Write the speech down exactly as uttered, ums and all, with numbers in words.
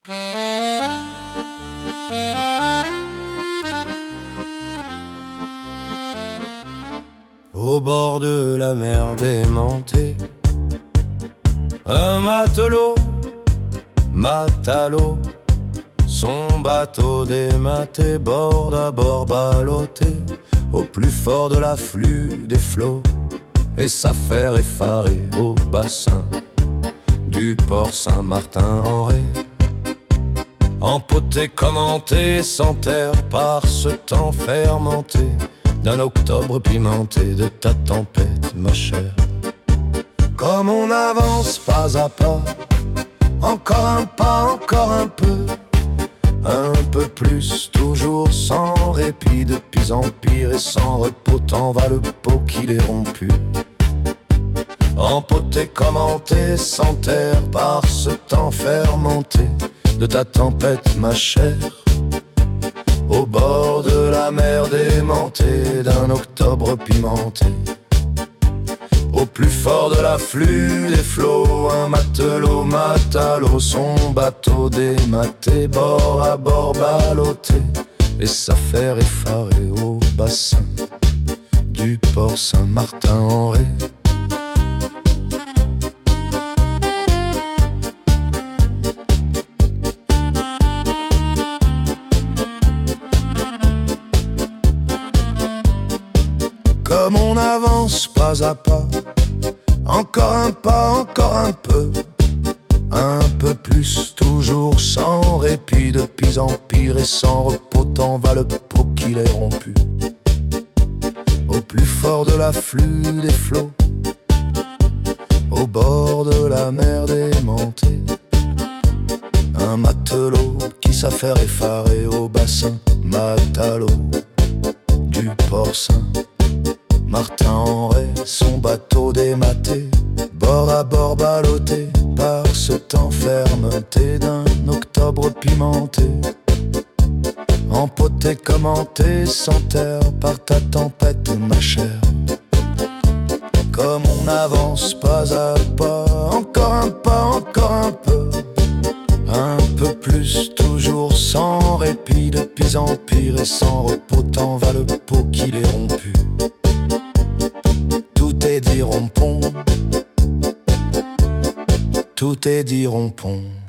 Au bord de la mer démentée, un matelot mate à l'eau, son bateau dématé, bord à bord ballotté, au plus fort de l'afflux des flots, et s'affaire effarée au bassin du port Saint-Martin-en-Ré. Empoté, commenté, sans terre par ce temps fermenté, d'un octobre pimenté de ta tempête, ma chère. Comme on avance pas à pas, encore un pas, encore un peu, un peu plus, toujours sans répit, de pis en pire et sans repos, tant va le pot qu'il est rompu. Empoté, commenté, sans terre par ce temps fermenté de ta tempête, ma chère. Au bord de la mer démentée, d'un octobre pimenté, au plus fort de l'afflux des flots, un matelot mate à l'eau, son bateau dématé, bord à bord ballotté, et s'affaire effarée au bassin du port Saint-Martin-en-Ré. Comme on avance pas à pas, encore un pas, encore un peu, un peu plus, toujours sans répit, de pis en pire et sans repos, tant va le pot qu'il est rompu. Au plus fort de l'afflux des flots, au bord de la mer démentée, un matelot qui s'affaire effaré au bassin, mate à l'eau du port Saint-Martin-en-Ré, son bateau dématé, bord à bord ballotté par ce temps fermenté d'un octobre pimenté. Empoté, commenté, sans terre par ta tempête, ma chère. Comme on avance pas à pas, encore un pas, encore un peu, un peu plus, toujours sans répit, de pis en pire et sans repos, tant va le pot qu'il est rompu. Tout est dit rompon, tout est dit rompon.